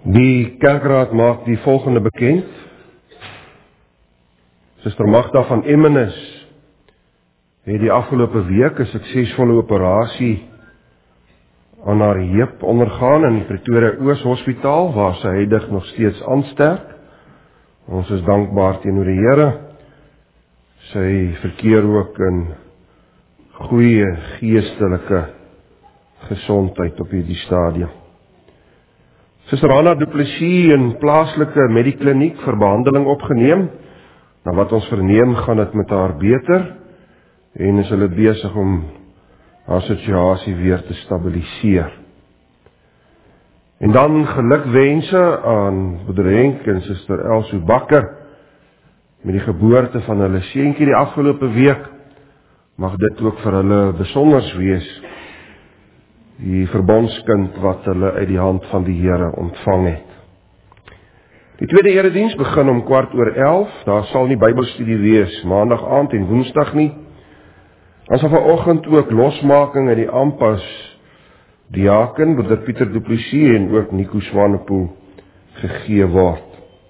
Die kerkraad maak die volgende bekend. Suster Magda van Emmenes het die afgelope week 'n suksesvolle operasie aan haar heup ondergaan in die Pretoria Oos Hospitaal, waar sy huidig nog steeds aansterk. Ons is dankbaar teenoor die Here. Sy verkeer ook in goeie geestelike gesondheid op hierdie stadium. Suster Anna Du Plessis in plaaslike medikliniek vir behandeling opgeneem. Na wat ons verneem, gaan dit met haar beter en is hulle besig om haar situasie weer te stabiliseer. En dan gelukwense aan Broeder Henk en Suster Elsie Bakker met die geboorte van hulle seentjie die afgelope week. Mag dit ook vir hulle besonders wees, die verbondskind wat hulle uit die hand van die Here ontvang het. Die tweede erediens begin om 11:15, daar sal nie Bybelstudie wees, maandag aand en woensdag nie. Dan sal vanoggend ook losmaking uit die ampas diaken, Broeder Pieter Du Plessis en ook Nico Swanepoel gegee word.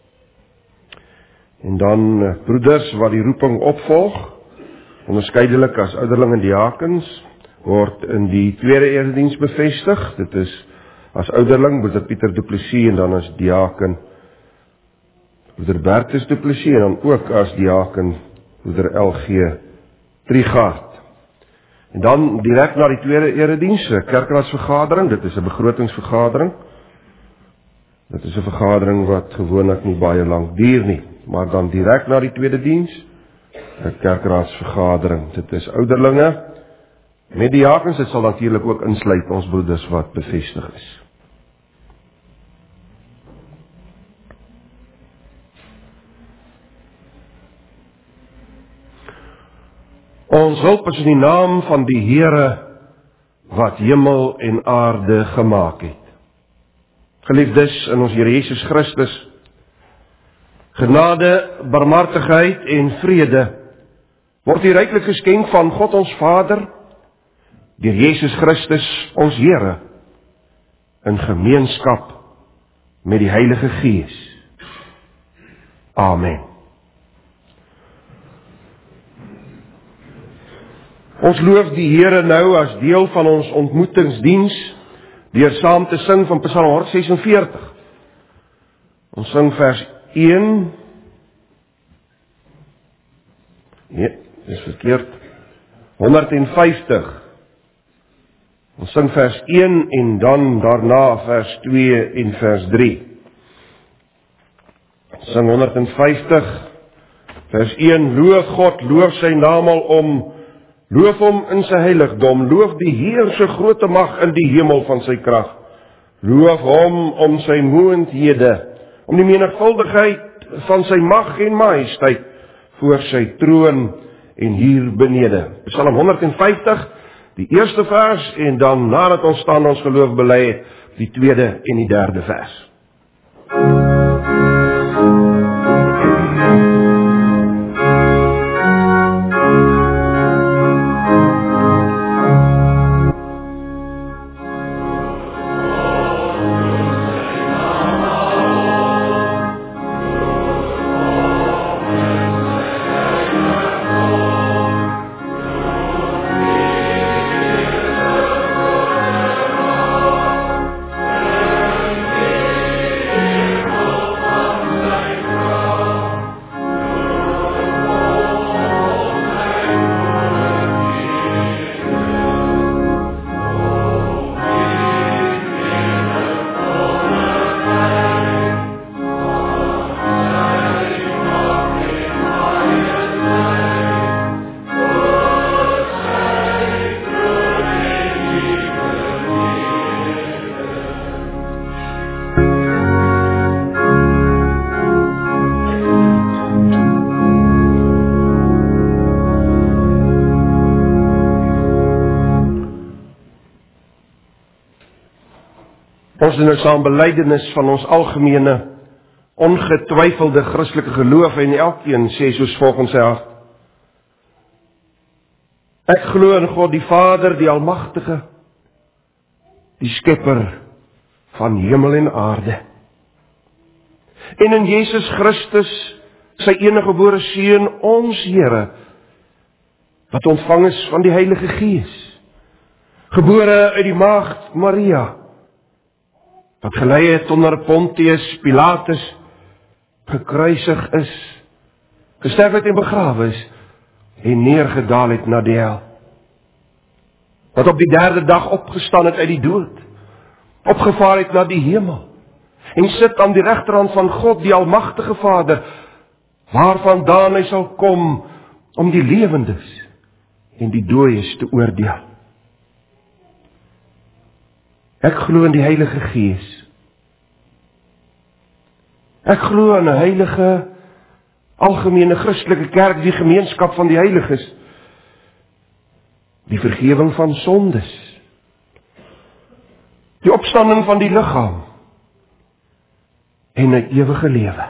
En dan broeders wat die roeping opvolg, onderskeidelik as ouderling en diakens, word in die tweede erediens bevestig. Dit is as ouderling Broeder Pieter Du Plessis en dan as diaken Broeder Bertus Du Plessis en dan ook as diaken Broeder LG Trigard. En dan direk na die tweede erediens, kerkraadsvergadering, dit is 'n begrotingsvergadering. Dit is 'n vergadering wat gewoonlik nie baie lank duur nie, maar dan direk na die tweede diens, 'n kerkraadsvergadering. Dit is ouderlinge met diakens, dit sal natuurlik ook insluit ons broeders wat bevestig is. Ons hulp is in die naam van die Here wat hemel en aarde gemaak het. Geliefdes in ons Here Jesus Christus, genade, barmhartigheid en vrede word u ryklik geskenk van God ons Vader, deur Jesus Christus ons Here, in gemeenskap met die Heilige Gees. Amen. Ons loof die Here nou as deel van ons ontmoetingsdiens deur saam te sing van Psalm 146. Ons sing vers 1. Nee, dis verkeerd. 150. Ons sing vers 1 en dan daarna vers 2 en vers 3. Ons sing 150, vers 1. Loof God, loof sy naam alom. Loof hom in sy heiligdom, loof die Heer se groote mag in die hemel van sy krag. Loof hom om sy moondhede, om die menigvuldigheid van sy mag en majesteit voor sy troon en hier benede. Psalm 150, die eerste vers en dan nadat ons staan ons geloof bely, die tweede en die derde vers. Ons doen nou saam belydenis van ons algemene, ongetwyfelde Christelike geloof en elkeen sê soos volg in sy hart. Ek glo in God die Vader, die Almagtige, die Skepper van hemel en aarde. en in Jesus Christus, sy eniggebore Seun, ons Here, wat ontvang is van die Heilige Gees, gebore uit die maagd Maria, wat gelei het onder Pontius Pilatus, gekruisig is, gesterf het en begrawe is, en neergedaal het na die hel, wat op die 3de dag opgestaan het uit die dood, opgevaar het na die hemel, en sit aan die regterhand van God, die almagtige Vader, waarvandaan hy sal kom, om die lewendes en die dooies te oordeel. Ek glo in die Heilige Gees. Ek glo in 'n heilige, algemene Christelike kerk, die gemeenskap van die heiliges, die vergewing van sondes, die opstanding van die liggaam, en 'n ewige lewe.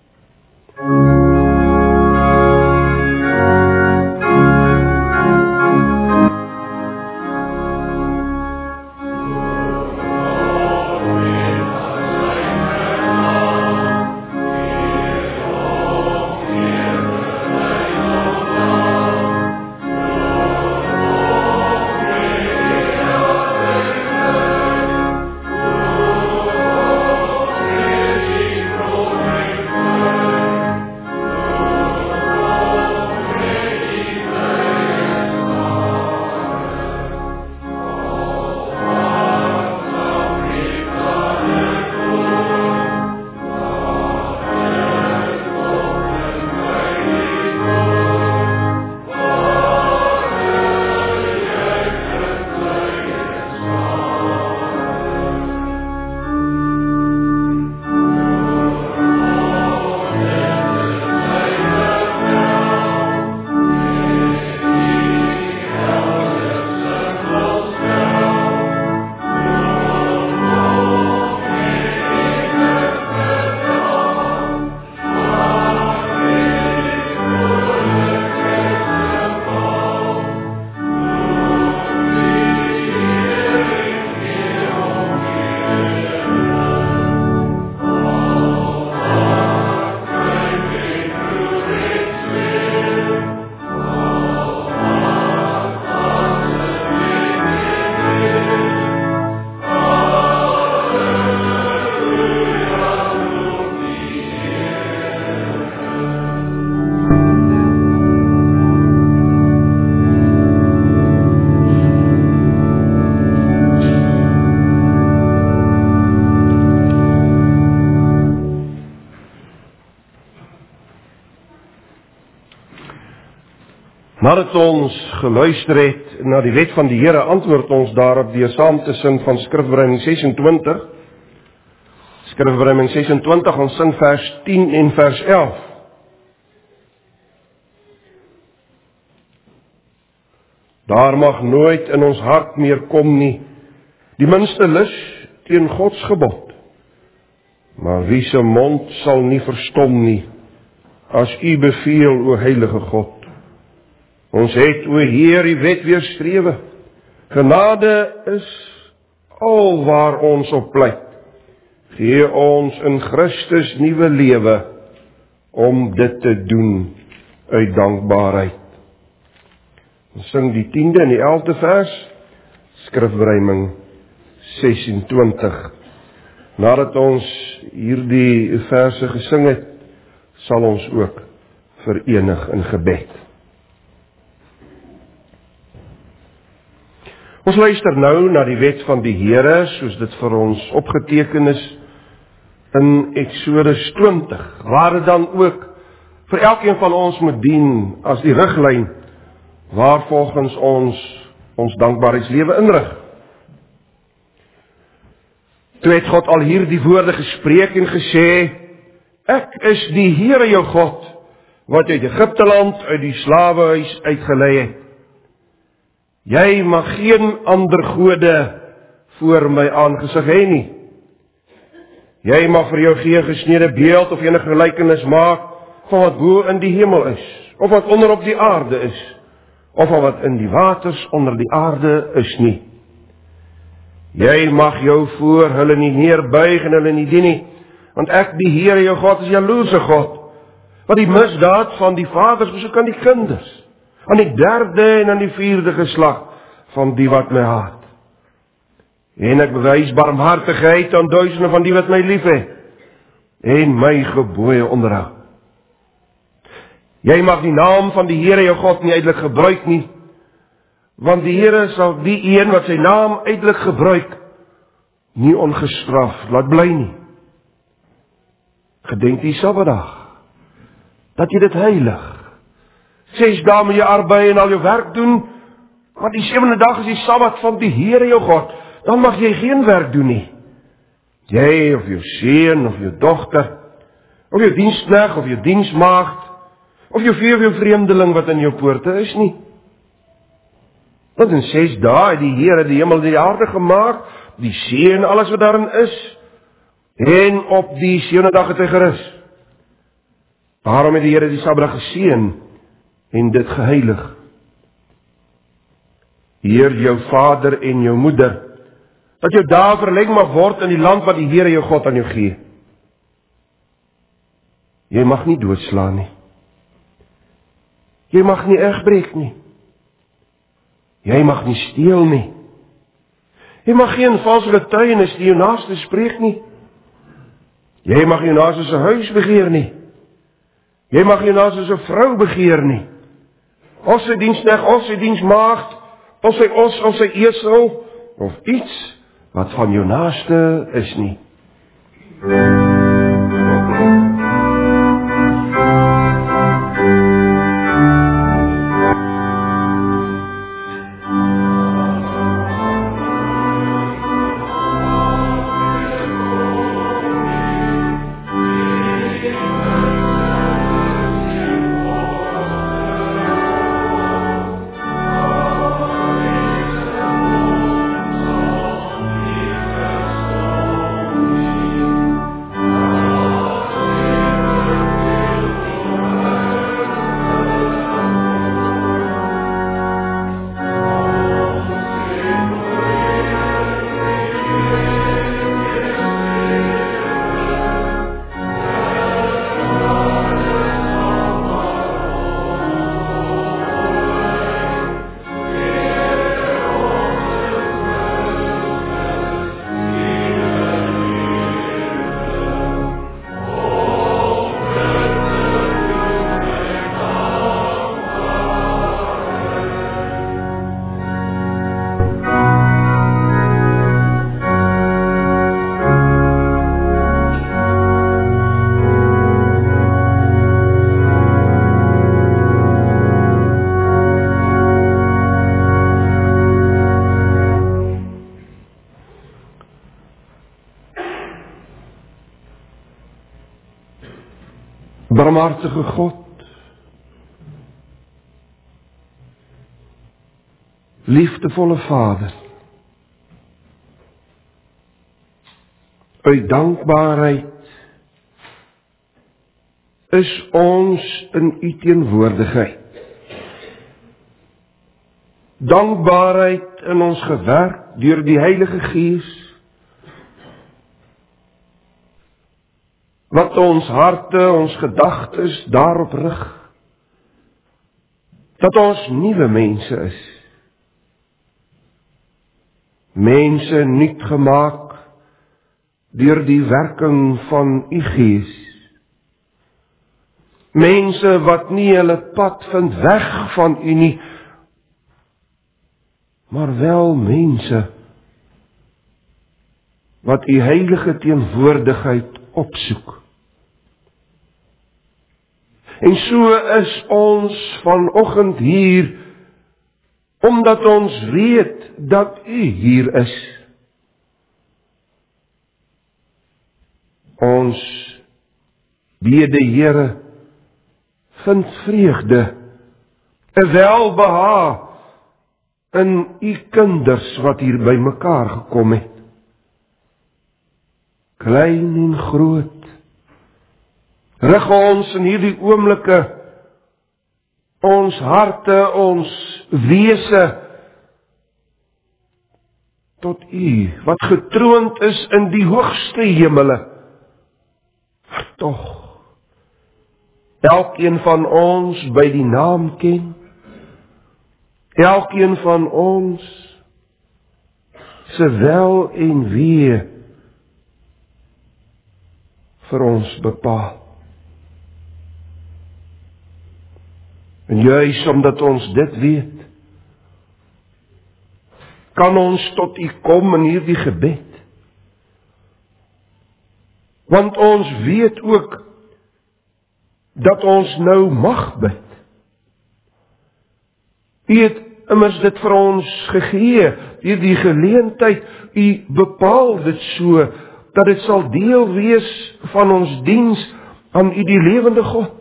Nadat ons geluister het na die wet van die Here, antwoord ons daarop deur saam te sing van Skrifbreiding 26. Skrifbreiding 26, ons sing vers 10 en vers 11. Daar mag nooit in ons hart meer kom nie die minste lus teen Gods gebod, maar wie se mond sal nie verstom nie, as U beveel, o heilige God. Ons het, o Heer, U wet weerstrewe. Genade is al waar ons op pleit. Gee ons in Christus nuwe lewe, om dit te doen uit dankbaarheid. Ons sing die 10de en die 11de vers, Skrifbreiding 26. Nadat ons hierdie verse gesing het, sal ons ook verenig in gebed. Ons luister nou na die wet van die Here, soos dit vir ons opgeteken is in Eksodus 20, waar dit dan ook vir elkeen van ons moet dien as die riglyn waarvolgens ons dankbaarheidslewe inrig. Toe het God al hierdie woorde gespreek en gesê, ek is die Here jou God, wat uit Egipte land, uit die slawehuis uitgelei het. Jy mag geen ander gode voor my aangesig hê nie. Jy mag vir jou geen gesnede beeld of enige gelykenis maak van wat bo in die hemel is, of wat onder op die aarde is, of van wat in die waters onder die aarde is nie. Jy mag jou voor hulle nie neerbuig en hulle nie dien nie, want ek, die Here jou God, is jaloerse God, wat die misdaad van die vaders besoek aan die kinders, aan die 3de en aan die 4de geslag van die wat my haat. En ek bewys barmhartigheid aan duisende van die wat my lief het, en my gebooie onderhou. Jy mag die naam van die Here jou God nie uitelik gebruik nie, want die Here sal die een wat sy naam uitelik gebruik, nie ongestraf laat bly nie. Gedenk die Sabbatdag, dat jy dit heilig. 6 dae moet jy arbei en al jou werk doen, want die 7de dag is die Sabbat van die Here jou God. Dan mag jy geen werk doen nie. Jy of jou seun of jou dogter, of jou diensknegt of jou diensmaagd, of jou vee of jou vreemdeling wat in jou poorte is nie. Want in 6 dae het die Here die hemel en die aarde gemaak, die see en alles wat daarin is, en op die 7de dag het hy gerus. Daarom het die Here die Sabbatdag geseën en dit geheilig. Eer jou vader en jou moeder, dat jou dae verleng mag word in die land wat die Here jou God aan jou gee. Jy mag nie doodslaan nie. Jy mag nie egbreek nie. Jy mag nie steel nie. Jy mag geen valse getuienis die jou naaste spreek nie. Jy mag jou naaste se huis begeer nie. Jy mag jou naaste se vrou begeer nie. Of sy diensknegt, of sy diensmaagd, of sy os, of sy esel, of iets wat van jou naaste is nie. Barmhartige God, liefdevolle Vader, uit dankbaarheid is ons in u teenwoordigheid. Dankbaarheid in ons gewerk deur die Heilige Gees, wat ons harte, ons gedagtes daarop rig, dat ons nuwe mense is. Mense nuut gemaak deur die werking van u Gees. Mense wat nie hulle pad vind weg van u nie, maar wel mense wat u heilige teenwoordigheid opsoek. En so is ons vanoggend hier, omdat ons weet dat u hier is. Ons bede, Here, vind vreugde, 'n welbehae in u kinders wat hier by mekaar gekom het. Klein en groot. Rig ons in hierdie oomblikke, ons harte, ons wese, tot u, wat getroond is in die hoogste hemele, tog elkeen van ons by die naam ken, elkeen van ons se wel en wee vir ons bepaal. En juis omdat ons dit weet, kan ons tot U kom in hierdie gebed. Want ons weet ook dat ons nou mag bid. U het immers dit vir ons gegee, hierdie geleentheid. U bepaal dit so, dat dit sal deel wees van ons diens aan U die lewende God.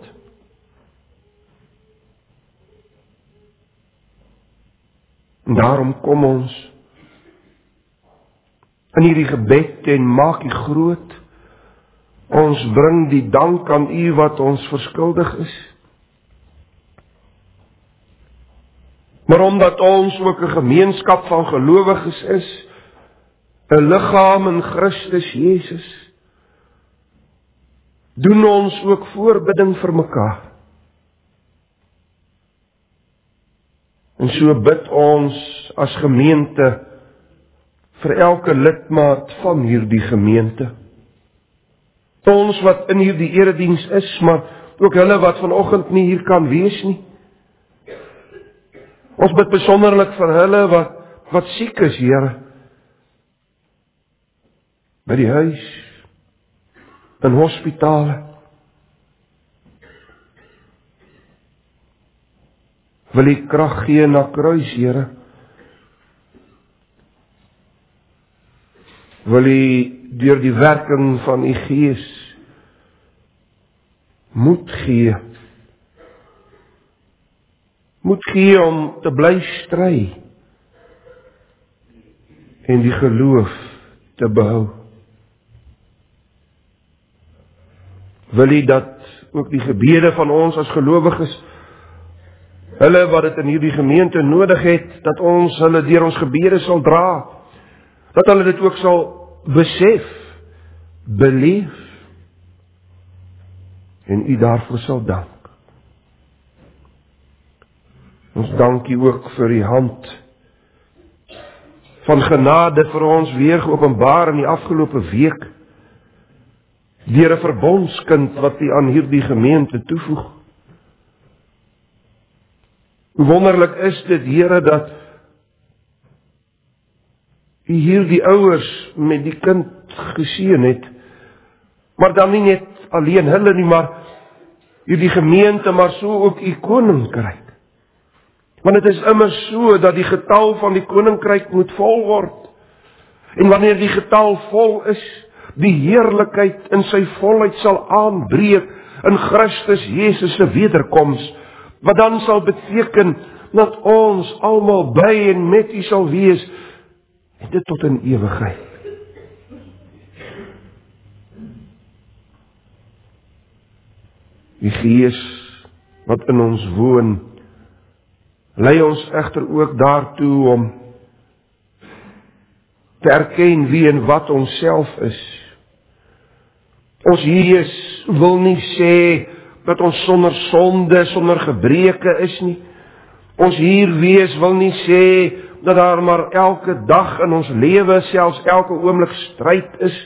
En daarom kom ons in hierdie gebed en maak U groot. Ons bring die dank aan U wat ons verskuldig is. Maar omdat ons ook 'n gemeenskap van gelowiges is, 'n liggaam in Christus Jesus, doen ons ook voorbidding vir mekaar. En so bid ons as gemeente vir elke lidmaat van hierdie gemeente. Ons wat in hierdie erediens is, maar ook hulle wat vanoggend nie hier kan wees nie. Ons bid besonderlik vir hulle wat siek is, Here. By die huis, in hospitale. Wil U krag gee na kruis, Here. Wil U deur die werking van U Gees moed gee. Moed gee om te bly stry en die geloof te behou. Wil U dat ook die gebede van ons as gelowiges, hulle wat dit in hierdie gemeente nodig het, dat ons hulle deur ons gebede sal dra, dat hulle dit ook sal besef, beleef, en U daarvoor sal dank. Ons dank U ook vir die hand van genade vir ons weer geopenbaar in die afgelope week, deur 'n verbondskind wat U aan hierdie gemeente toevoeg. Hoe wonderlik is dit, Here, dat U hierdie ouers met die kind geseën het, maar dan nie net alleen hulle nie, maar hierdie gemeente, maar so ook U koninkryk. Want dit is immers so dat die getal van die koninkryk moet vol word. En wanneer die getal vol is, die heerlikheid in sy volheid sal aanbreek in Christus Jesus se wederkoms, wat dan sal beteken dat ons almal by en met U sal wees, en dit tot in ewigheid. Die Gees wat in ons woon, lei ons egter ook daartoe om te erken wie en wat ons self is. Ons Gees wil nie sê dat ons sonder sonde, sonder gebreke is nie. Ons hier wees wil nie sê dat daar maar elke dag in ons lewe, selfs elke oomblik stryd is.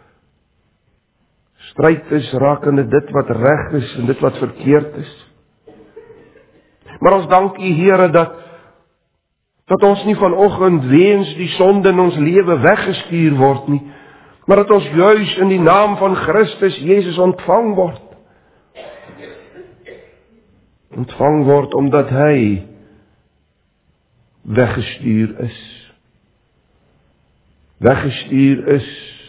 Stryd is rakende dit wat reg is en dit wat verkeerd is. Maar ons dank U, Here, dat ons nie vanoggend weens die sonde in ons lewe weggestuur word nie, maar dat ons juis in die naam van Christus Jesus ontvang word. Ontvang word omdat Hy weggestuur is. Weggestuur is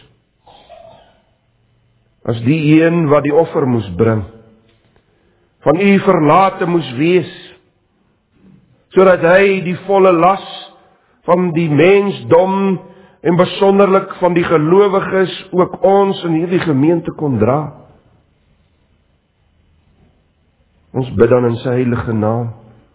as die een wat die offer moes bring, van U verlate moes wees, sodat Hy die volle las van die mensdom en besonderlik van die gelowiges ook ons in hierdie gemeente kon dra. Ons bid dan in Sy heilige naam.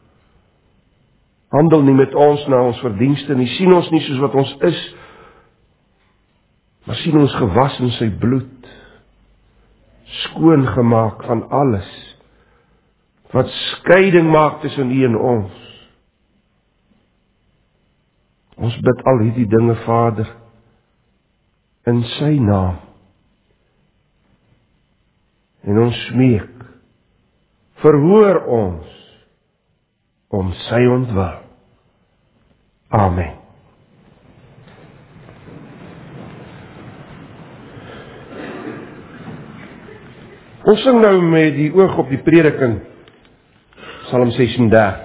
Handel nie met ons na ons verdienste nie, sien ons nie soos wat ons is, maar sien ons gewas in Sy bloed, skoongemaak van alles wat skeiding maak tussen U en ons. Ons bid al hierdie dinge, Vader, in Sy naam. En ons smeek, verhoor ons om Sy ontwil. Amen. Ons sing nou met die oog op die prediking, Psalm 36.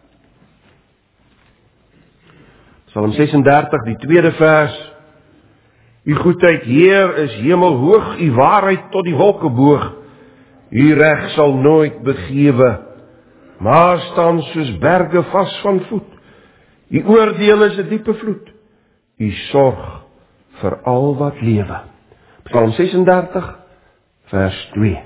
Psalm 36, die tweede vers. U goedheid, Heer, is hemelhoog, U waarheid tot die wolke boog. U reg sal nooit begewe, maar staan soos berge vas van voet. U oordeel is 'n diepe vloed. U sorg vir al wat lewe. Psalm 36, vers 2.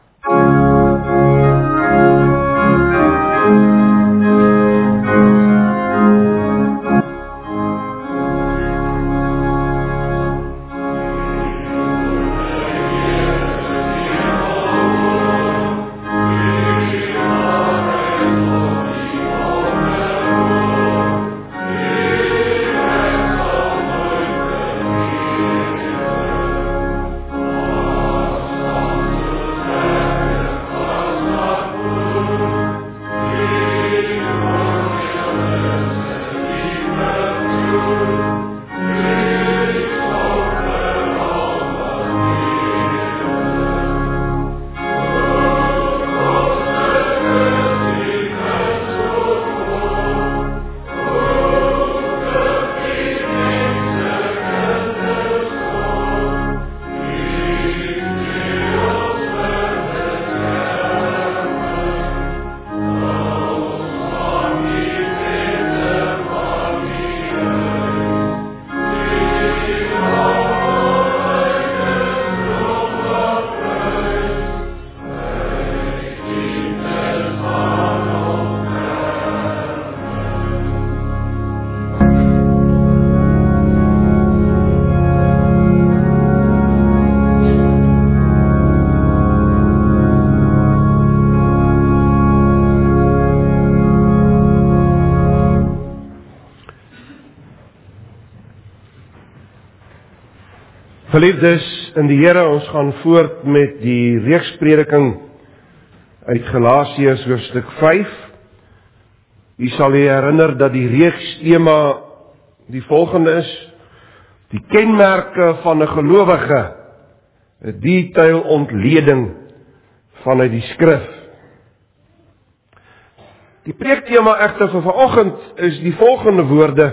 Geliefdes in die Here, ons gaan voort met die reeksprediking uit Galasiërs hoofstuk 5. U sal u herinner dat die reekstema die volgende is: die kenmerke van 'n gelowige, 'n detail ontleding vanuit die skrif. Die preektema egter vir vanoggend is die volgende woorde: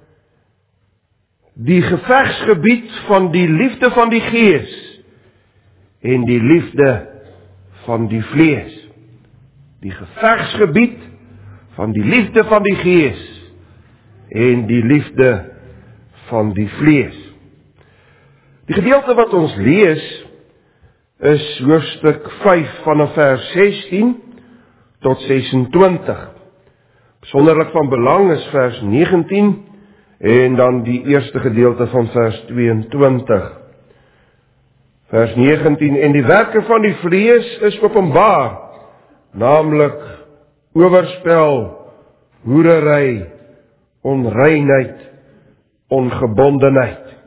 die gevegsgebied van die liefde van die Gees en die liefde van die vlees. Die gevegsgebied van die liefde van die Gees en die liefde van die vlees. Die gedeelte wat ons lees is hoofstuk 5 vanaf vers 16 tot 26. Besonderlik van belang is vers 19 en dan die eerste gedeelte van vers 22. Vers 19, en die werke van die vlees is openbaar, naamlik oorspel, hoerery, onreinheid, ongebondenheid.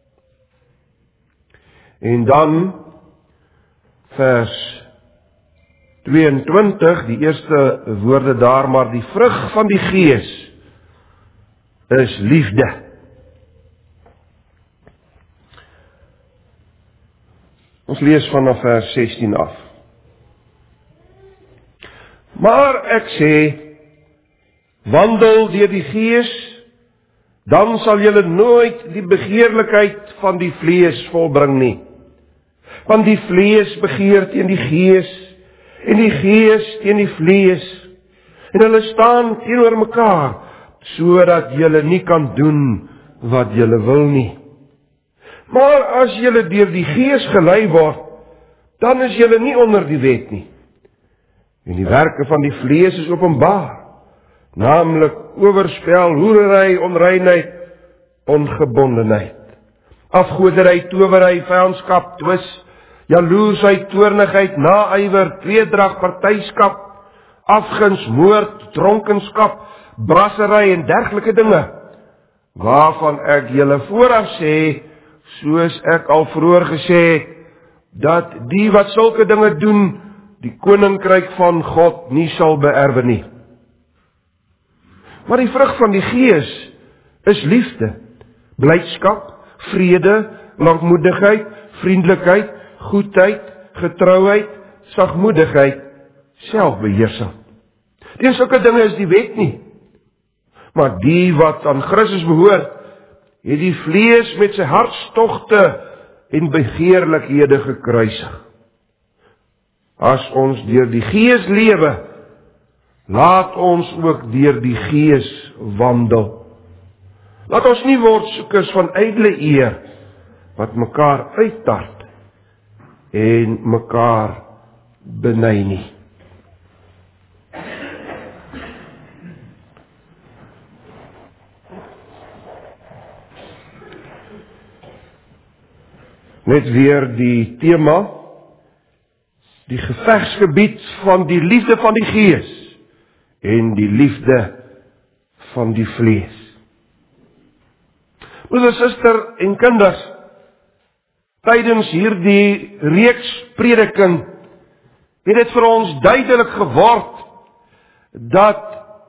En dan vers 22, die eerste woorde daar, maar die vrug van die Gees is liefde. Ons lees vanaf vers 16 af. Maar ek sê, wandel deur die Gees, dan sal julle nooit die begeerlikheid van die vlees volbring nie. Want die vlees begeer teen die Gees, en die Gees teen die vlees, en hulle staan teenoor mekaar, sodat julle nie kan doen wat julle wil nie. Maar as julle deur die Gees gelei word, dan is julle nie onder die wet nie. En die werke van die vlees is openbaar, naamlik oorspel, hoerery, onreinheid, ongebondenheid, afgoderry, towery, vyandskap, twis, jaloersheid, toornigheid, naaiwer, tweedrag, partyskap, afguns, moord, dronkenskap, brassery en dergelike dinge, waarvan ek julle vooraf sê, soos ek al vroeër gesê het, dat die wat sulke dinge doen, die koninkryk van God nie sal beerwe nie. Maar die vrug van die Gees is liefde, blydskap, vrede, lankmoedigheid, vriendelikheid, goedheid, getrouheid, sagmoedigheid, selfbeheersing. Teen sulke dinge is die wet nie. Maar die wat aan Christus behoort, het die vlees met sy hartstogte en begeerlikhede gekruisig. As ons deur die Gees lewe, laat ons ook deur die Gees wandel. Laat ons nie word soekers van ydelle eer, wat mekaar uittart en mekaar beny nie. Net weer die tema, die gevegsgebied van die liefde van die Gees en die liefde van die vlees. Broeder, suster en kinders, tydens hierdie reeks prediking het dit vir ons duidelik geword dat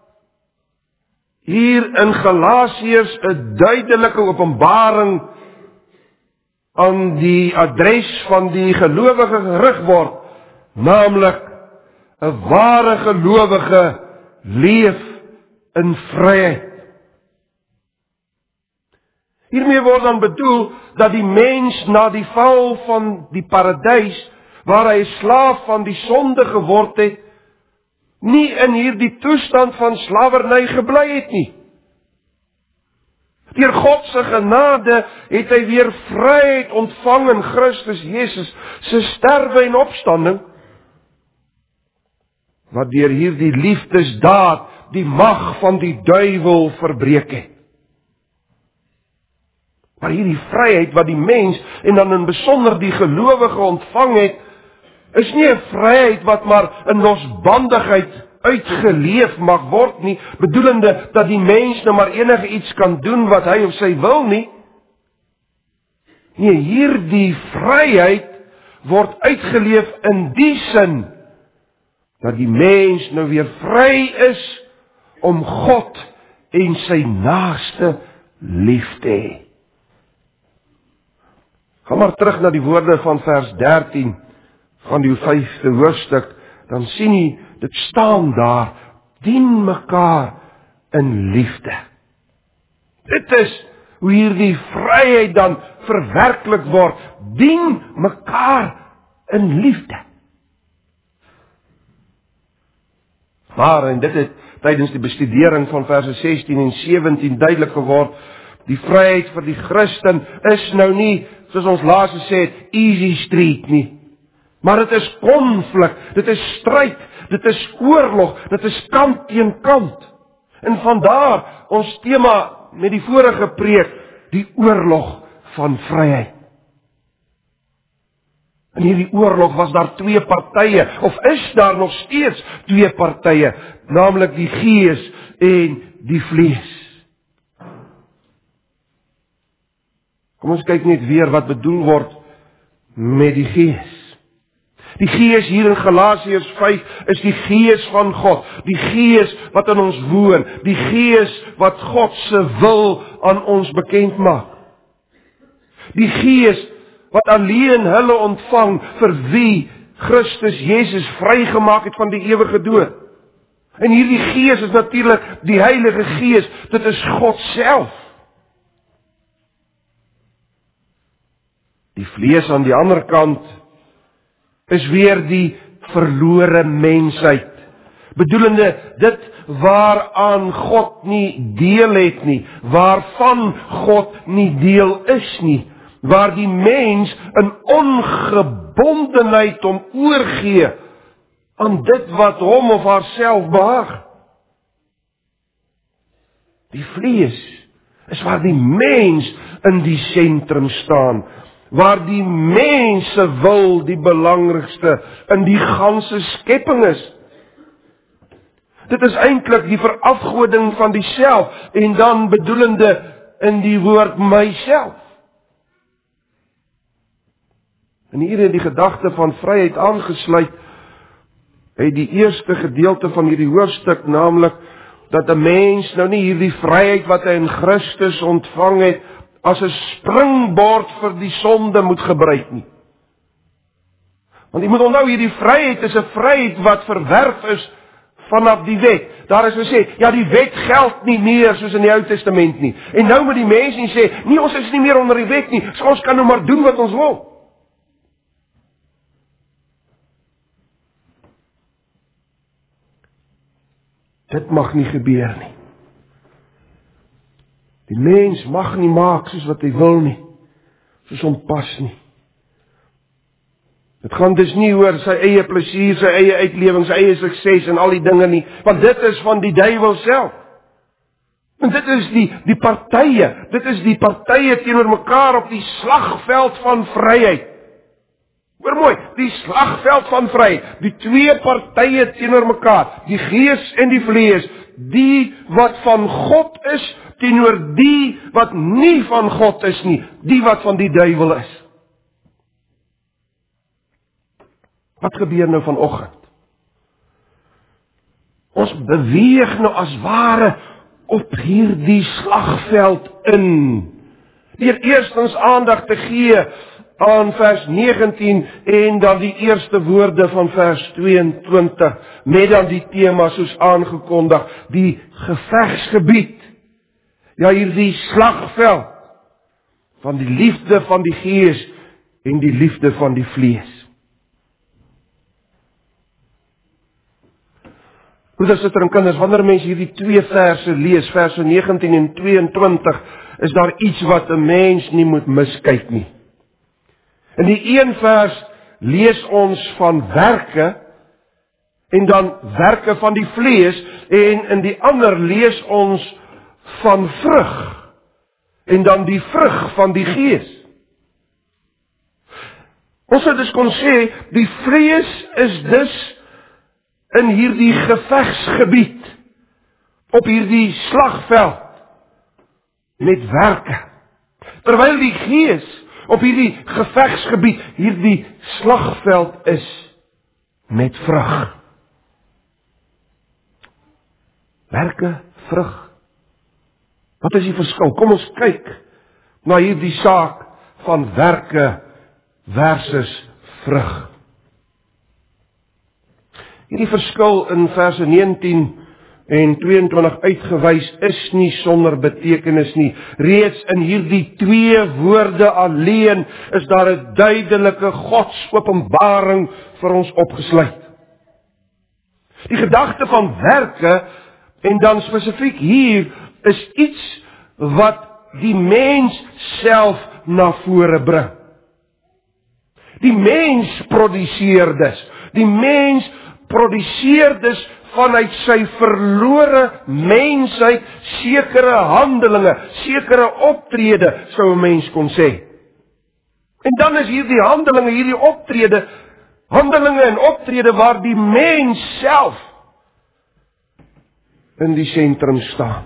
hier in Galasiërs 'n duidelike openbaring aan die adres van die gelowige gerig word, naamlik 'n ware gelowige leef in vryheid. Hiermee word dan bedoel dat die mens na die val van die paradys, waar hy 'n slaaf van die sonde geword het, nie in hierdie toestand van slawerny gebly het nie. Deur God se genade het hy weer vryheid ontvang in Christus Jesus se sterwe en opstanding, wat deur hierdie liefdesdaad die mag van die duiwel verbreek het. Maar hierdie vryheid wat die mens, en dan in besonder die gelowige ontvang het, is nie 'n vryheid wat maar in losbandigheid uitgeleef mag word nie, bedoelende dat die mens nou maar enige iets kan doen wat hy of sy wil nie. Nee, hierdie vryheid word uitgeleef in die sin dat die mens nou weer vry is om God en sy naaste lief te hê. Gaan maar terug na die woorde van vers 13 van die 5de hoofstuk, dan sien jy, dit staan daar, dien mekaar in liefde. Dit is hoe hierdie vryheid dan verwerklik word, dien mekaar in liefde. Maar, en dit het tydens die bestudering van verse 16 en 17 duidelik geword, die vryheid vir die Christen is nou nie, soos ons laas gesê het, easy street nie. Maar dit is konflik, dit is stryd, dit is oorlog, dit is kant teen kant. En vandaar ons tema met die vorige preek, die oorlog van vryheid. In hierdie oorlog was daar twee partye, of is daar nog steeds twee partye, naamlik die Gees en die vlees. Kom ons kyk net weer wat bedoel word met die Gees. Die Gees hier in Galasiërs 5 is die Gees van God, die Gees wat in ons woon, die Gees wat God se wil aan ons bekend maak. Die Gees wat alleen hulle ontvang vir wie Christus Jesus vrygemaak het van die ewige dood. En hierdie Gees is natuurlik die Heilige Gees, dit is God self. Die vlees aan die ander kant is weer die verlore mensheid, bedoelende dit waaraan God nie deel het nie, waarvan God nie deel is nie, waar die mens in ongebondenheid hom oorgee aan dit wat hom of haarself behaag. Die vlees is waar die mens in die sentrum staan, waar die mens se wil die belangrikste in die ganse skepping is. Dit is eintlik die verafgoding van die self, en dan bedoelende in die woord myself. En hier het die gedagte van vryheid aangesluit, uit die eerste gedeelte van hierdie hoofstuk, naamlik, dat 'n mens nou nie hierdie vryheid wat hy in Christus ontvang het, as 'n springbord vir die sonde moet gebruik nie. Want jy moet onthou, hierdie vryheid is 'n vryheid wat verwerf is vanaf die wet. Daar is gesê, ja, die wet geld nie meer soos in die Ou Testament nie. En nou moet die mens nie sê, nee, ons is nie meer onder die wet nie, so ons kan nou maar doen wat ons wil. Dit mag nie gebeur nie. Die mens mag nie maak soos wat hy wil nie, soos hom pas nie. Dit gaan dus nie oor sy eie plesier, sy eie uitlewing, sy eie sukses en al die dinge nie, want dit is van die duiwel self. En dit is die partye teenoor mekaar op die slagveld van vryheid. Hoor mooi, die slagveld van vryheid, die twee partye teenoor mekaar, die gees en die vlees, die wat van God is, teenoor die wat nie van God is nie, die wat van die duiwel is. Wat gebeur nou vanoggend? Ons beweeg nou as ware op hierdie slagveld in. Deur eerstens aandag te gee aan vers 19 en dan die eerste woorde van vers 22, met dan die tema soos aangekondig, die gevegsgebied. Ja, hierdie slagveld van die liefde van die gees en die liefde van die vlees. Broeders en kinders, wanneer mens hierdie twee verse lees, verse 19 en 22, is daar iets wat 'n mens nie moet miskyk nie. In die een vers lees ons van werke, en dan werke van die vlees, en in die ander lees ons van vrug, en dan die vrug van die gees. Ons sou dus kon sê, die vlees is dus in hierdie gevegsgebied, op hierdie slagveld, met werke, terwyl die gees op hierdie gevegsgebied, hierdie slagveld is, met vrug. Werke, vrug. Wat is die verskil? Kom ons kyk na hierdie saak van werke versus vrug. Hierdie verskil in verse 19 en 22 uitgewys is nie sonder betekenis nie. Reeds in hierdie twee woorde alleen is daar 'n duidelike Godsopenbaring vir ons opgesluit. Die gedagte van werke, en dan spesifiek hier, is iets wat die mens self na vore bring. Die mens produseer dus. Die mens produseer dus vanuit sy verlore mensheid sekere handelinge, sekere optrede, sou 'n mens kon sê. En dan is hierdie handelinge, hierdie optrede, handelinge en optrede waar die mens self in die sentrum staan.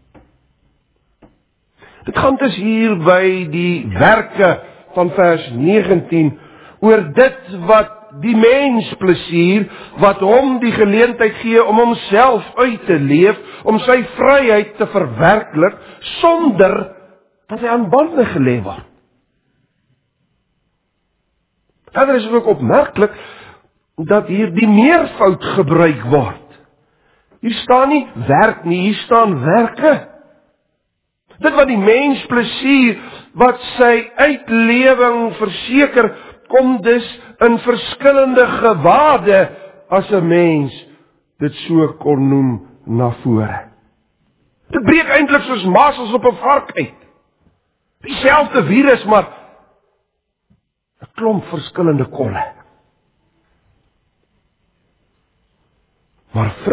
Dit gaan dus hier by die werke van vers 19 oor dit wat die mens plesier, wat hom die geleentheid gee om homself uit te leef, om sy vryheid te verwerklik, sonder dat hy aan bande gelê word. Verder is het ook opmerklik dat hier die meervoud gebruik word. Hier staan nie werk nie, hier staan werke. Dit wat die mens plesier, wat sy uitlewing verseker, kom dus in verskillende gewade, as 'n mens dit so kon noem, na vore. Dit breek eintlik soos masels op 'n vark uit. Dieselfde virus, maar 'n klomp verskillende kolle. Maar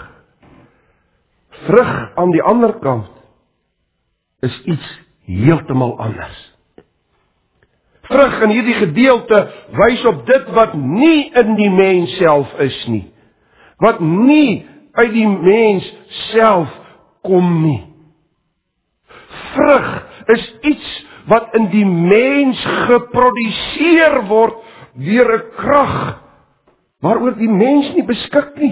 vrug aan die ander kant, is iets heeltemal anders. Vrug in hierdie gedeelte wys op dit wat nie in die mens self is nie. Wat nie uit die mens self kom nie. Vrug is iets wat in die mens geproduseer word deur 'n krag waaroor die mens nie beskik nie.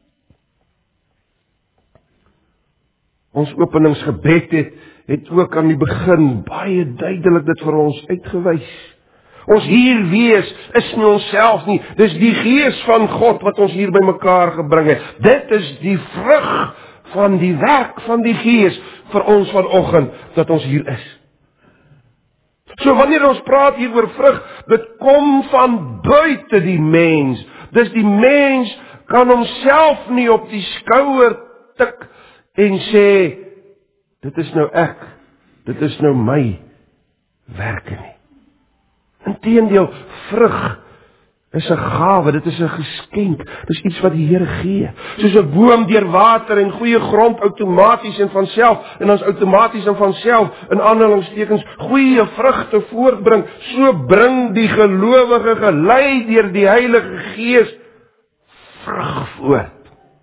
Ons openingsgebed het ook aan die begin baie duidelik dit vir ons uitgewys. Ons hier wees is nie onsself nie, dis die Gees van God wat ons hier bymekaar gebring het. Dit is die vrug van die werk van die Gees vir ons vanoggend dat ons hier is. So wanneer ons praat hier oor vrug, dit kom van buite die mens. Dis die mens kan homself nie op die skouer tik en sê, dit is nou ek, dit is nou my werke nie. Inteendeel, vrug is 'n gawe, dit is 'n geskenk, dit is iets wat die Here gee. Soos 'n boom deur water en goeie grond outomaties en vanself, en ons outomaties en vanself, in aanhalingstekens, goeie vrugte voortbring, so bring die gelowige gelei deur die Heilige Gees vrug voort.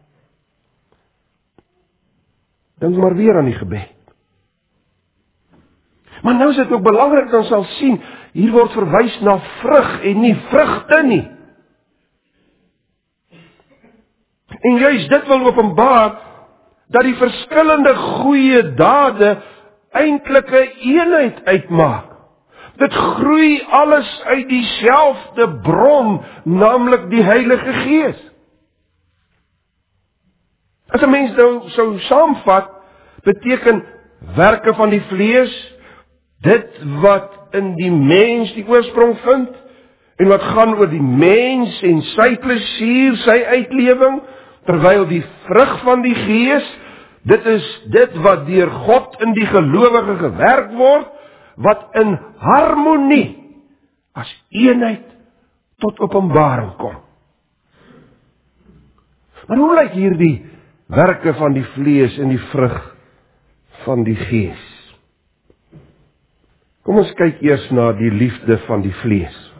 Dink maar weer aan die gebed. Maar nou is dit ook belangrik dat ons sal sien, hier word verwys na vrug en nie vrugte nie. En juist dit wil openbaar dat die verskillende goeie dade eintlik 'n eenheid uitmaak. Dit groei alles uit dieselfde bron, naamlik die Heilige Gees. As 'n mens nou sou saamvat, beteken werke van die vlees, dit wat in die mens die oorsprong vind, en wat gaan oor die mens en sy plesier, sy uitlewing, terwyl die vrug van die Gees, dit is dit wat deur God in die gelowige gewerk word, wat in harmonie as eenheid tot openbaring kom. Maar hoe lyk hierdie werke van die vlees en die vrug van die Gees? Kom ons kyk eers na die liefde van die vlees.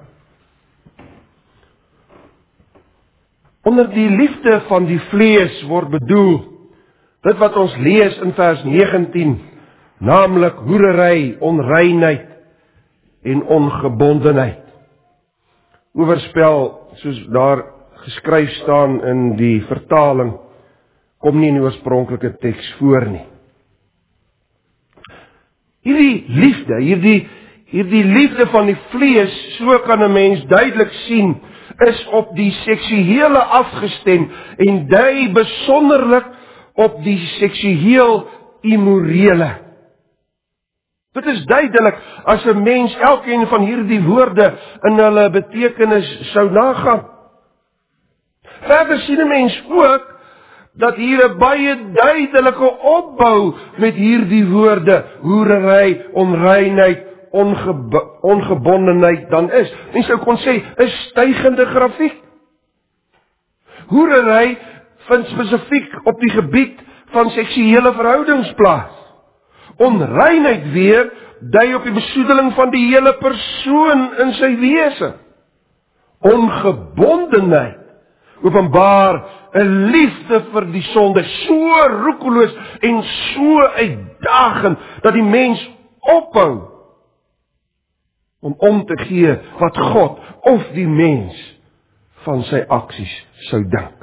Onder die liefde van die vlees word bedoel dit wat ons lees in vers 19, naamlik hoerery, onreinheid en ongebondenheid. Oorspel, soos daar geskryf staan in die vertaling, kom nie in die oorspronklike teks voor nie. Hierdie liefde van die vlees, so kan 'n mens duidelik sien, is op die seksuele afgestem en dui besonderlik op die seksueel immorele. Dit is duidelik as 'n mens elkeen van hierdie woorde in hulle betekenis sou nagaan. Verder sien 'n mens ook dat hier 'n baie duidelike opbou met hierdie woorde, hoerery, onreinheid, ongebondenheid dan is. Mens sou kon sê, 'n stygende grafiek. Hoerery vind spesifiek op die gebied van seksuele verhoudings plaas. Onreinheid weer dui op die besoedeling van die hele persoon in sy wese. Ongebondenheid openbaar 'n liefde vir die sonde, so roekeloos en so uitdagend, dat die mens ophou om te gee wat God of die mens van sy aksies sou dink.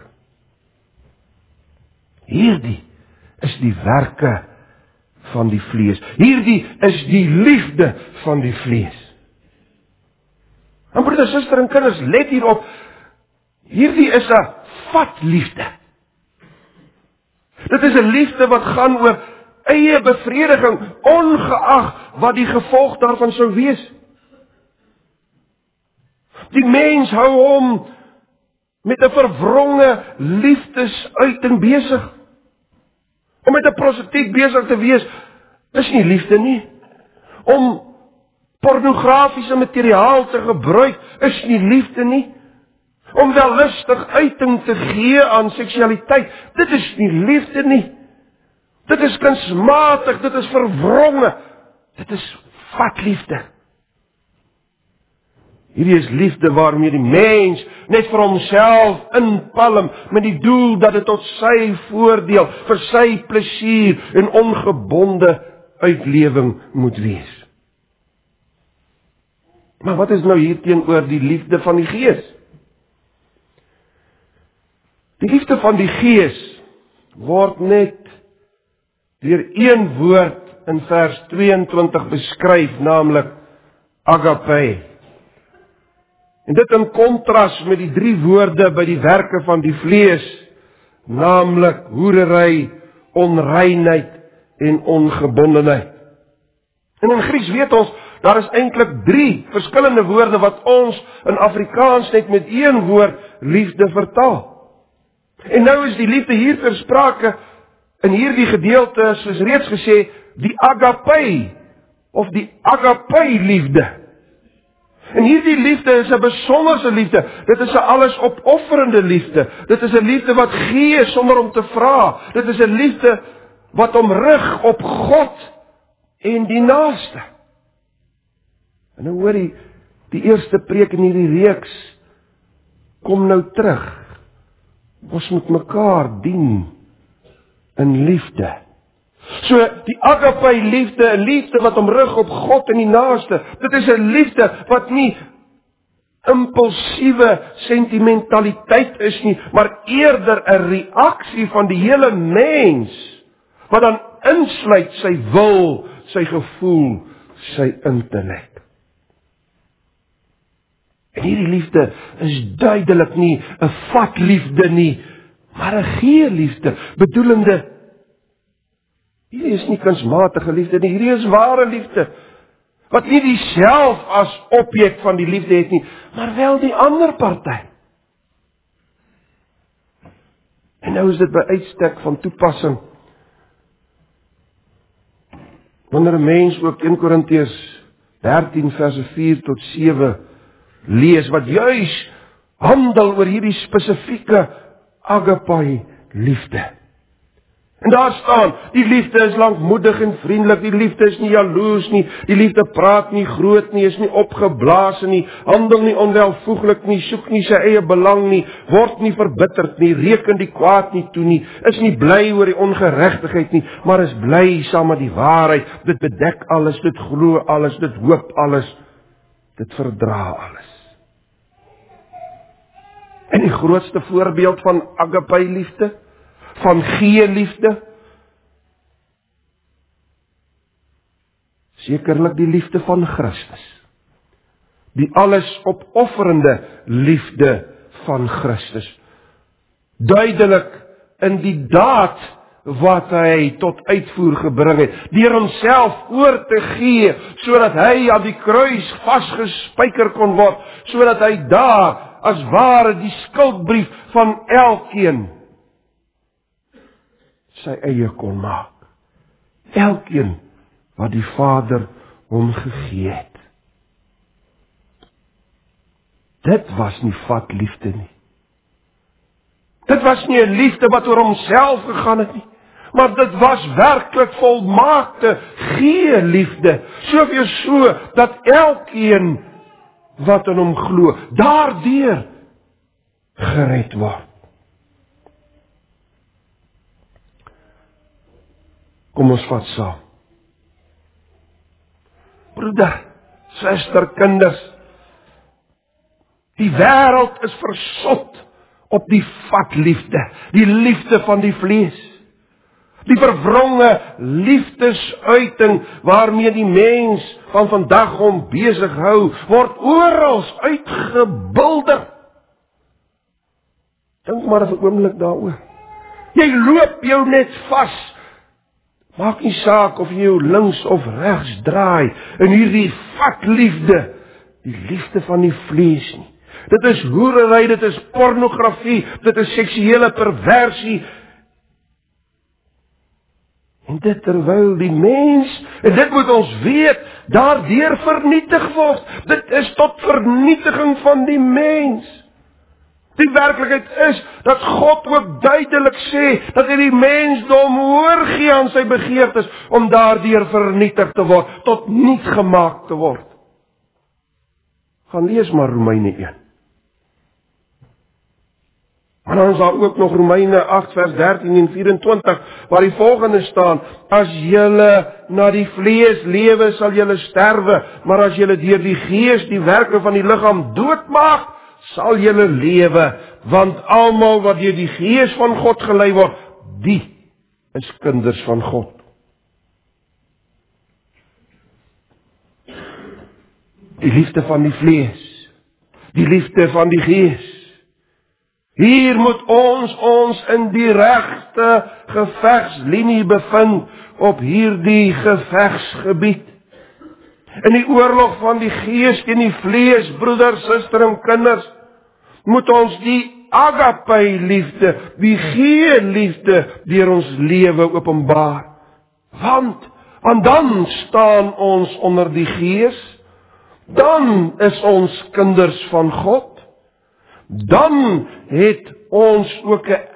Hierdie is die werke van die vlees. Hierdie is die liefde van die vlees. En broeder, suster en kinders, let hierop, hierdie is 'n vatliefde. Dit is 'n liefde wat gaan oor eie bevrediging, ongeag wat die gevolg daarvan sou wees. Die mens hou hom met 'n verwronge liefdesuiting besig. Om met 'n prostituut besig te wees, is nie liefde nie. Om pornografiese materiaal te gebruik, is nie liefde nie. Om wellustig uiting te gee aan seksualiteit, dit is nie liefde nie. Dit is kunsmatig, dit is verwronge, dit is vatliefde. Hierdie is liefde waarmee die mens net vir homself inpalm, met die doel dat dit tot sy voordeel, vir sy plesier en ongebonde uitlewing moet wees. Maar wat is nou hier teenoor die liefde van die Gees? Die liefde van die Gees word net deur een woord in vers 22 beskryf, naamlik agape. En dit in kontras met die 3 woorde by die werke van die vlees, naamlik hoerery, onreinheid en ongebondenheid. En in Grieks weet ons, daar is eintlik 3 verskillende woorde wat ons in Afrikaans net met een woord liefde vertaal. En nou is die liefde hier ter sprake in hierdie gedeelte, soos reeds gesê, die agape of die agape liefde. En hierdie liefde is 'n besonderse liefde. Dit is 'n alles opofferende liefde. Dit is 'n liefde wat gee sonder om te vra. Dit is 'n liefde wat hom rig op God en die naaste. En nou hoor jy, die eerste preek in hierdie reeks kom nou terug. Ons moet mekaar dien in liefde. So die agape liefde, 'n liefde wat hom rig op God en die naaste. Dit is 'n liefde wat nie impulsiewe sentimentaliteit is nie, maar eerder 'n reaksie van die hele mens, wat dan insluit sy wil, sy gevoel, sy intellek. En hierdie liefde is duidelik nie 'n vatliefde nie, maar 'n gee-liefde, bedoelende hierdie is nie kunsmatige liefde nie, hierdie is ware liefde, wat nie die self as objek van die liefde het nie, maar wel die ander party. En nou is dit by uitstek van toepassing, wanneer 'n mens ook 1 Korintiërs 13 verse 4 tot 7 lees, wat juis handel oor hierdie spesifieke agape liefde. En daar staan, die liefde is lankmoedig en vriendelik, die liefde is nie jaloers nie, die liefde praat nie groot nie, is nie opgeblasen nie, handel nie onwelvoeglik nie, soek nie sy eie belang nie, word nie verbitterd nie, reken die kwaad nie toe nie, is nie bly oor die ongeregtigheid nie, maar is bly saam met die waarheid, dit bedek alles, dit glo alles, dit hoop alles, dit verdra alles. En die grootste voorbeeld van agape liefde, van gee liefde, sekerlik die liefde van Christus. Die alles opofferende liefde van Christus. Duidelik in die daad wat hy tot uitvoer gebring het, deur homself oor te gee, sodat hy aan die kruis vasgespijker kon word, sodat hy daar as ware die skuldbrief van elkeen sy eie kon maak. Elkeen wat die Vader hom gegee het. Dit was nie vatliefde nie. Dit was nie 'n liefde wat oor homself gegaan het nie, maar dit was werklik volmaakte gee liefde, soveel so dat elkeen wat in hom glo, daardeur gered word. Kom ons vat saam. Broeder, suster, kinders, die wêreld is versot op die vatliefde, die liefde van die vlees. Die verwronge liefdesuiting waarmee die mens van vandag hom besig hou, word oral uitgebulder. Dink maar 'n oomblik daaroor. Jy loop jou net vas. Maak nie saak of jy jou links of regs draai in hierdie vatliefde, die liefde van die vlees nie. Dit is hoerery, dit is pornografie, dit is seksuele perversie. En dit terwyl die mens, en dit moet ons weet, daardeur vernietig word. Dit is tot vernietiging van die mens. Die werklikheid is, dat God ook duidelik sê, dat hy die mensdom oorgee aan sy begeertes, om daardeur vernietig te word, tot niet gemaak te word. Gaan lees maar Romeine 1. Maar dan is daar ook nog Romeine 8 vers 13 en 24, waar die volgende staan: as julle na die vlees lewe, sal julle sterwe, maar as julle deur die gees die werke van die liggaam doodmaak, sal julle lewe, want almal wat deur die gees van God gelei word, die is kinders van God. Die liefde van die vlees, die liefde van die gees. Hier moet ons in die regte gevegslinie bevind op hierdie gevegsgebied. In die oorlog van die gees teen die vlees, broeders, susters en kinders, moet ons die agape liefde, die G-liefde deur ons lewe openbaar. Want dan staan ons onder die gees, dan is ons kinders van God. Dan het ons ook 'n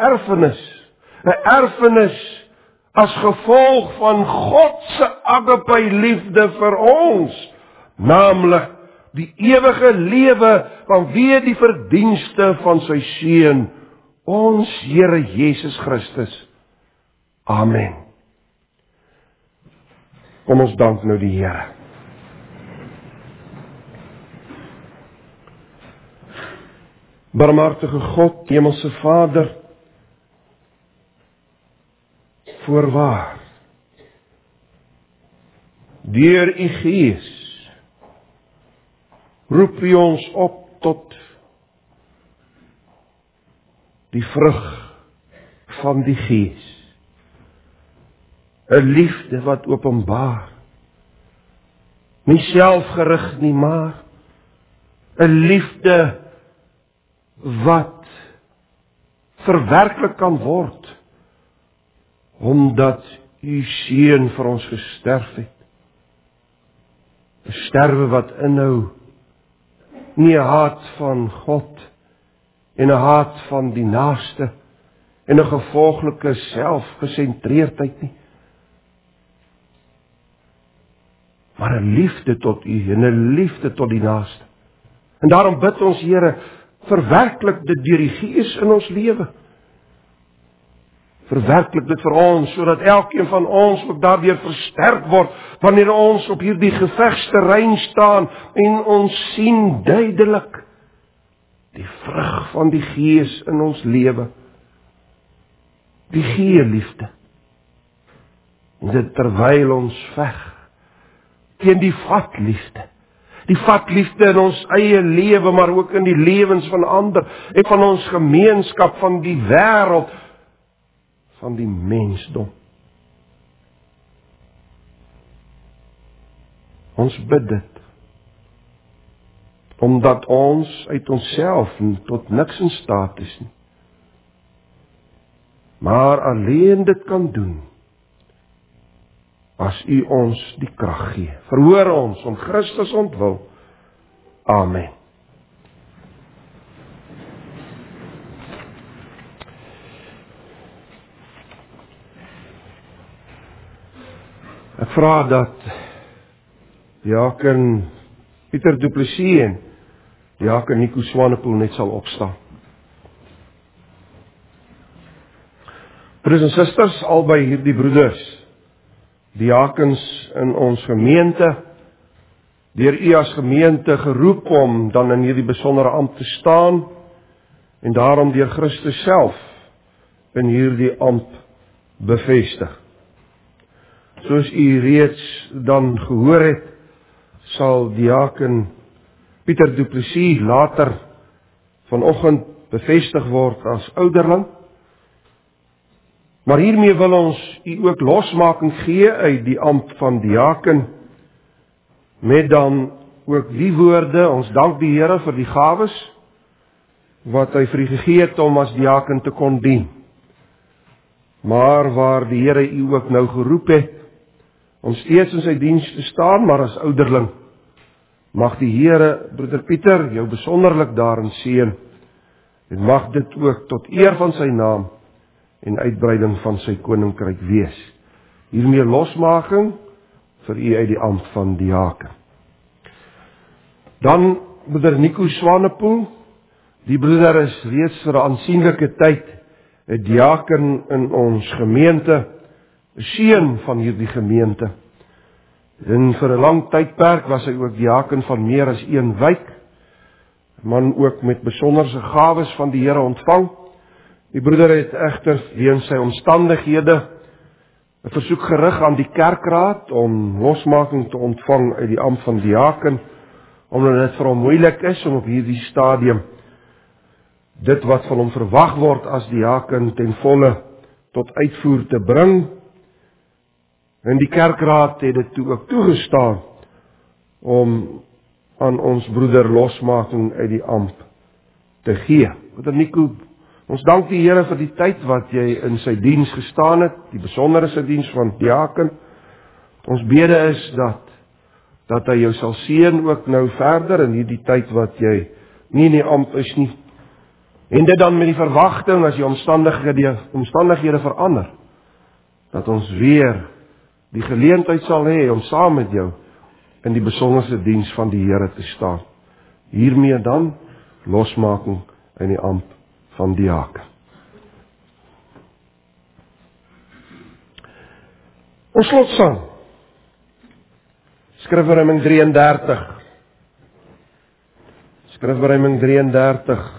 erfenis as gevolg van God se agape liefde vir ons, naamlik die ewige lewe vanweë die verdienste van sy seun, ons Here Jesus Christus. Amen. Kom ons dank nou die Here. Barmhartige God, Hemelse Vader, voorwaar, deur U Gees, roep U ons op tot die vrug van die Gees. 'n liefde wat openbaar, nie selfgerig nie, maar 'n liefde wat verwerklik kan word, omdat U seun vir ons gesterf het. 'n sterwe wat inhou nie 'n haat van God en 'n haat van die naaste en 'n gevolglike selfgesentreerdheid nie, maar 'n liefde tot U en 'n liefde tot die naaste. En daarom bid ons, Here, verwerklik dit deur die Gees in ons lewe. Verwerklik dit vir ons, sodat elkeen van ons ook daardeur versterk word, wanneer ons op hierdie gevegsterrein staan, en ons sien duidelik die vrug van die Gees in ons lewe. Die G-liefde. En dit terwyl ons veg teen die vatliefde. Die vatliefde in ons eie lewe, maar ook in die lewens van ander, en van ons gemeenskap, van die wêreld, van die mensdom. Ons bid dit, omdat ons uit onsself tot niks in staat is nie, maar alleen dit kan doen, as U ons die krag gee. Verhoor ons om Christus ontwil. Amen. Ek vra dat diaken Pieter Du Plessis en diaken Nico Swanepoel net sal opstaan. Broers en susters, albei hierdie broeders, diakens in ons gemeente, deur U as gemeente geroep om dan in hierdie besondere ampt te staan, en daarom deur Christus self in hierdie ampt bevestig. Soos U reeds dan gehoor het, sal diaken Pieter Du Plessis later vanoggend bevestig word as ouderling. Maar hiermee wil ons U ook losmaking gee uit die ampt van diaken, met dan ook die woorde: ons dank die Here vir die gawes wat Hy vir U gegee het om as diaken te kon dien. Maar waar die Here U ook nou geroep het om steeds in sy diens te staan, maar as ouderling, mag die Here, broeder Pieter, jou besonderlik daarin seën, en mag dit ook tot eer van sy naam en uitbreiding van sy koninkryk wees. Hiermee losmaking vir U uit die ampt van diaken. Dan broeder Nico Swanepoel. Die broeder is reeds vir 'n aansienlike tyd 'n diaken in ons gemeente, 'n seun van hierdie gemeente. En vir 'n lang tydperk was hy ook diaken van meer as een wijk. 'n Man ook met besonderse gawes van die Here ontvang. Die broeder het egter weens sy omstandighede 'n versoek gerig aan die kerkraad om losmaking te ontvang uit die ampt van diaken, omdat dit vir hom moeilik is om op hierdie stadium dit wat van hom verwag word as diaken ten volle tot uitvoer te bring. En die kerkraad het dit toe ook toegestaan om aan ons broeder losmaking uit die ampt te gee. Broeder Nico, ons dank die Here vir die tyd wat jy in sy diens gestaan het, die besonderse diens van diaken. Ons bede is dat hy jou sal seën ook nou verder in hierdie tyd wat jy nie in die ampt is nie. En dit dan met die verwagting as die omstandighede verander, dat ons weer die geleentheid sal hê om saam met jou in die besonderse diens van die Here te staan. Hiermee dan losmaking in die ampt van diaken. Ons slotsang. Skrifberuiming 33. Skrifberuiming 33.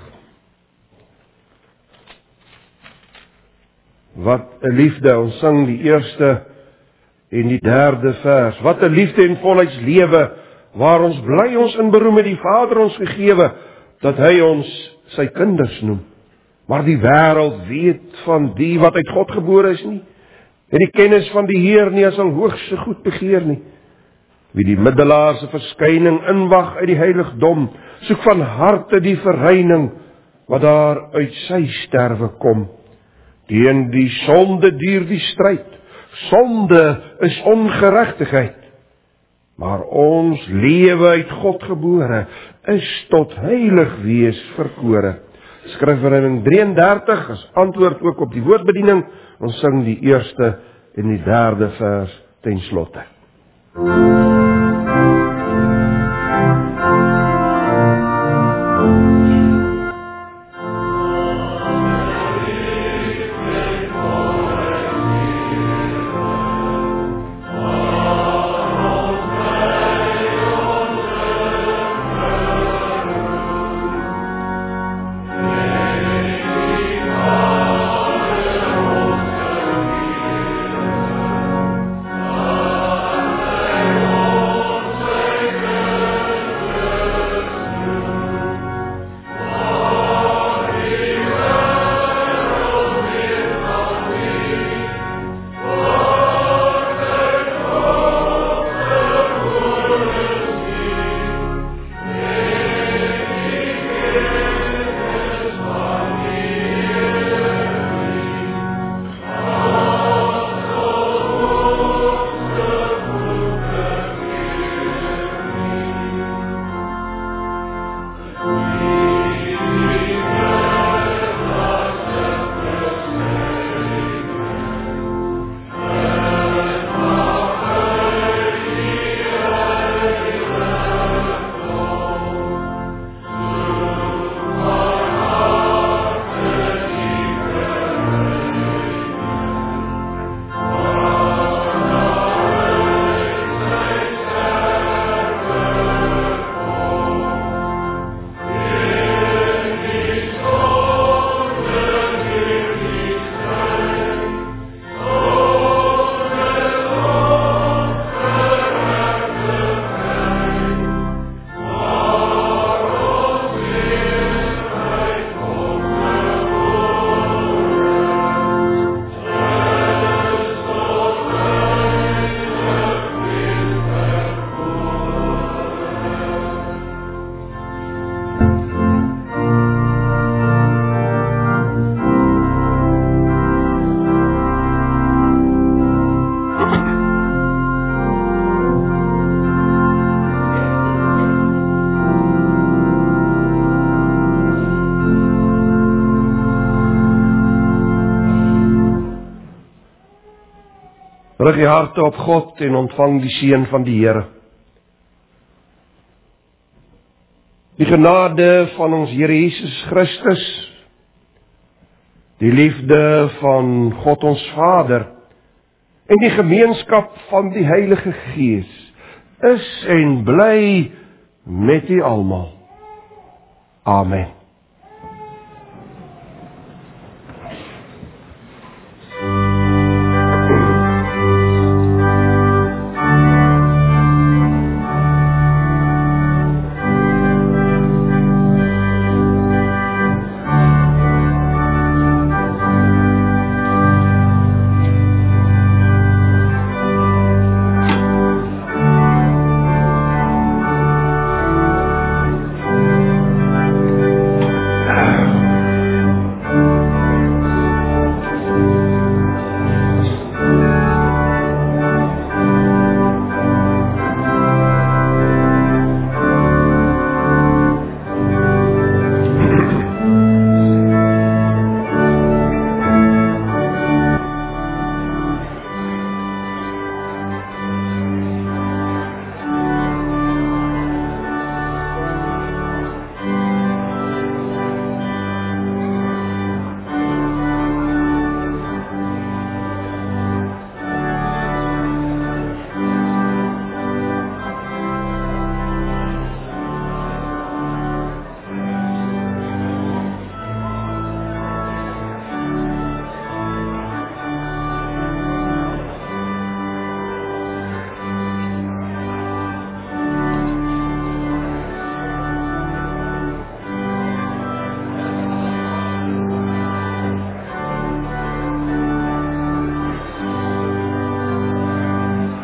Wat 'n liefde, ons sing die eerste en die derde vers. Wat 'n liefde en volheidslewe, waar ons bly ons in beroem het die Vader ons gegewe, dat hy ons sy kinders noem. Maar die wêreld weet van die wat uit God gebore is nie, en die kennis van die Heer nie as al hoogste goed begeer nie. Wie die middelaar se verskyning inwag uit die heiligdom, soek van harte die verreining, wat daar uit sy sterwe kom. Teen die sonde duur die stryd, sonde is ongeregtigheid, maar ons lewe uit God gebore, is tot heilig wees verkore. Skrifberuiming 33 as antwoord ook op die woordbediening. Ons sing die eerste en die derde vers ten slotte. Rig die harte op God en ontvang die seën van die Here. Die genade van ons Here Jesus Christus, die liefde van God ons Vader en die gemeenskap van die Heilige Gees is en bly met u almal. Amen.